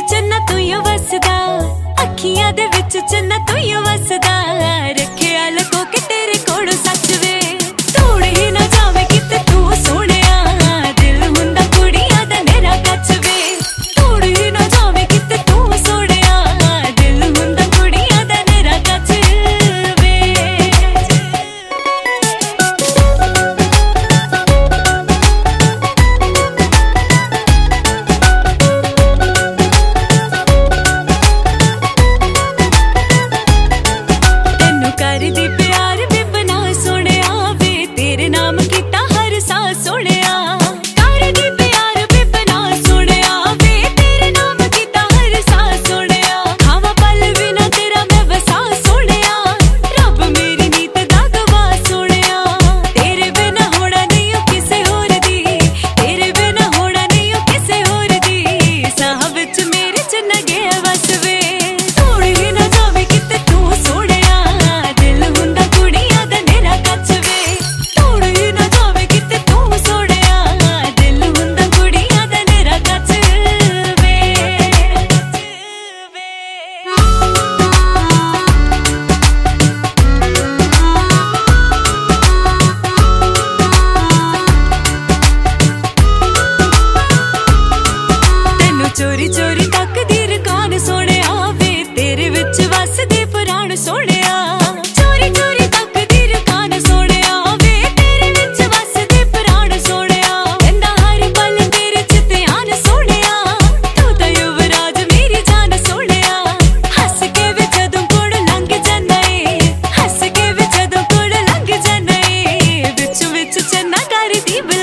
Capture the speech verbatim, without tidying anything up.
चन्ना तू ही वसदा, अखियां दे विच चन्ना तू ही वसदा। रखिया लको के तेरे कोलों सच वे, तोड़ ही ना जावे किते तू सोहणिया। दिल हुंदा कुड़ियां दा मेरा कच वे, तोड़ ही ना जावे किते तू सोहणिया। दिल हुंदा कुड़ियां दा मेरा कच वे। तेनू करदी प्यार वे बना सोहणिया वे, तेरे नाम कीता हर साल सोहणिया। करदी प्यार वे बना सोहणिया वे, तेरे नाम कीता हर साल सोहणिया। खावा पल बिना तेरा मैं वसा सोहणिया, रब मेरी नीत दा गवाह सोहणिया। तेरे बिना होना नहीं ओ किसे होर दी, तेरे बिना होना नहीं ओ किसे होर दी। साह विच मेरे च ना गया वस वे, तोड़ ही ना जावे किते तू सोहणिया। दिल हुंदा कुड़ियां दा मेरा कच वे, तोड़ ही ना जावे किते तू सोहणिया। दिल हुंदा कुड़ियां दा मेरा कच वे। तेनू चोरी चोरी तकदी रकान सोहणिया वे, तेरे विच वसदे प्राण सोहणिया। चोरी चोरी तकदी रकान सोहणिया वे, तेरे विच वसदे प्राण सोहणिया। रहिंदा हर पल तेरे च ध्यान सोहणिया, तू तां युवराज मेरी जान सोहणिया। हस के वे जदों कोल लंघ जाना ए, हस के वे जदों कोल लंघ जाना ए। विच विच चन्ना करदी